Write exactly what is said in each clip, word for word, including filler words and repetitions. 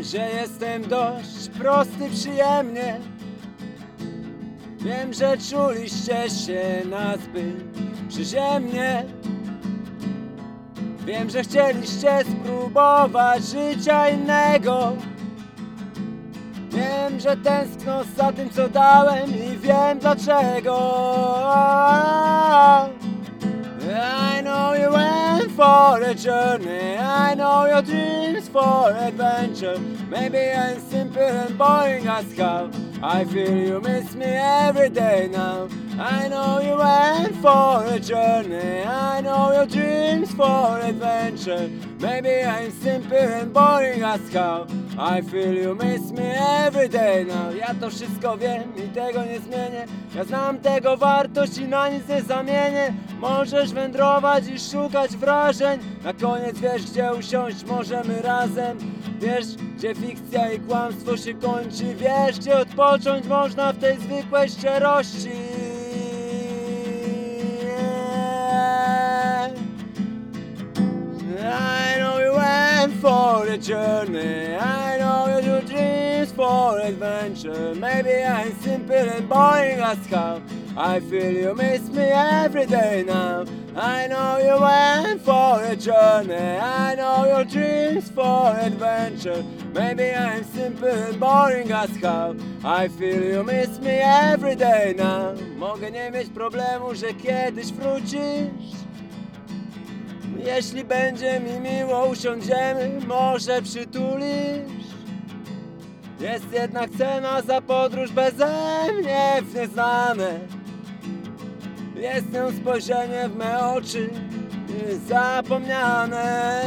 że jestem dość prosty przyjemnie. Wiem, że czuliście się nazbyt przyziemnie. Wiem, że chcieliście spróbować życia innego. Wiem, że tęskno za tym, co dałem, i wiem dlaczego. I know you went for a journey, I know your dreams for adventure. Maybe I'm simple and boring as how I feel you miss me every day now. I know you went for a journey, I know your dreams for adventure. Maybe I'm simple and boring as how I feel you miss me every day now. Ja to wszystko wiem i tego nie zmienię. Ja znam tego wartość i na nic nie zamienię. Możesz wędrować i szukać wrażeń. Na koniec wiesz, gdzie usiąść możemy razem. Wiesz, gdzie fikcja i kłamstwo się kończy. Wiesz, gdzie odpocząć można w tej zwykłej szczerości. I know you went for a journey, I know your dreams for adventure. Maybe I'm simple and boring as how I feel you miss me every day now. I know you went for a journey, I know your dreams for adventure. Maybe I'm simple and boring as how I feel you miss me every day now. Mogę nie mieć problemu, że kiedyś wrócisz. Jeśli będzie mi miło, usiądziemy, może przytulisz. Jest jednak cena za podróż beze mnie w nieznane. Jest nią spojrzenie w me oczy zapomniane.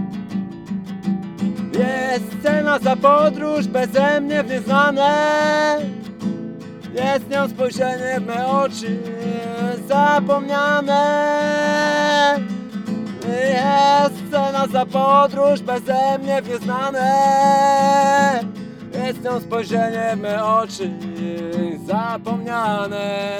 Jest cena za podróż beze mnie w nieznane. Jest nią spojrzenie w me oczy zapomniane. Jest cena za podróż beze mnie w nieznane. Jest nią spojrzenie w me oczy zapomniane.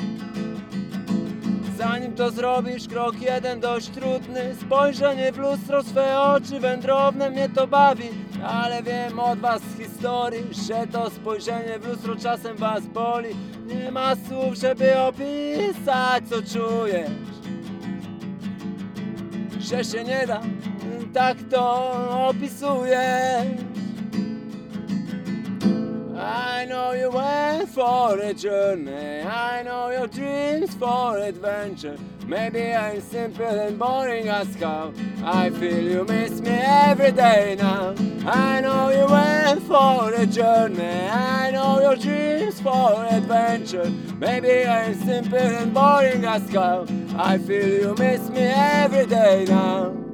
Zanim to zrobisz, krok jeden dość trudny. Spojrzenie w lustro, swe oczy wędrowne, mnie to bawi. Ale wiem od was z historii, że to spojrzenie w lustro czasem was boli. Nie ma słów, żeby opisać, co czujesz, że się nie da, tak to opisujesz. I know you went for a journey, I know your dreams for adventure. Maybe I'm simple and boring as how I feel you miss me every day now. I know you went for a journey, I know your dreams for adventure. Maybe I'm simple and boring as how I feel you miss me every day now.